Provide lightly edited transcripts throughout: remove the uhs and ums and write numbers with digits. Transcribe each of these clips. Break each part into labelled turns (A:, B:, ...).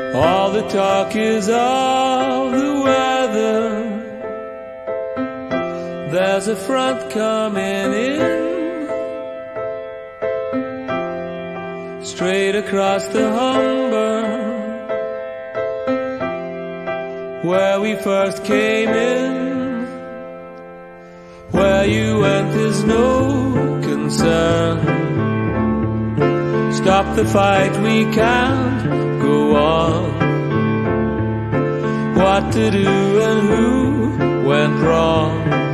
A: All the talk is of the weather. There's a front coming in, straight across the Humber, where we first came in. Where you went is no concern. Stop the fight, we can't go on. What to do and who went wrong?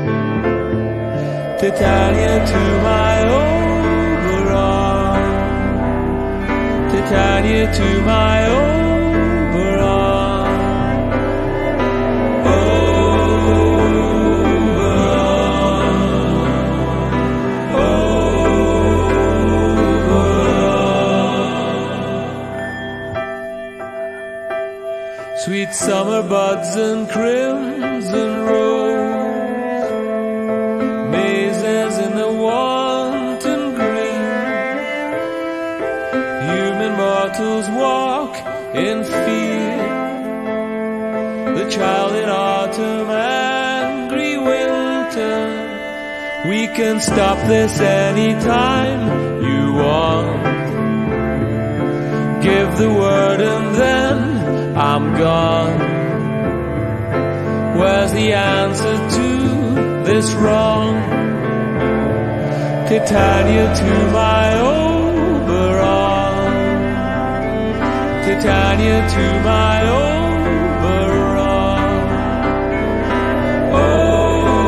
A: Titania to my Oberon, Titania to my Oberon, Oberon, Oberon. Sweet summer buds and crimson rose, mazes in the wanton green. Human mortals walk in fear, the child in autumn, angry winter. We can stop this anytime you want. Give the word and then I'm gone. Where's the answer to this wrong? Titania to my Oberon, Titania to my Oberon, Oberon,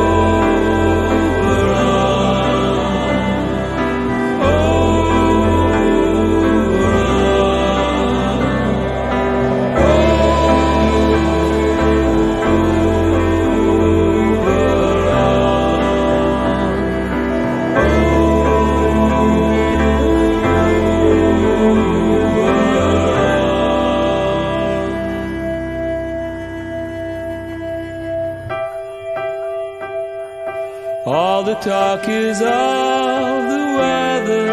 A: all the talk is of the weather.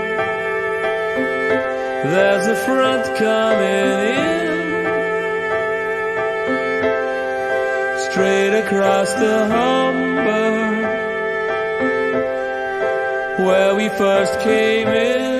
A: There's a front coming in, straight across the Humber, where we first came in.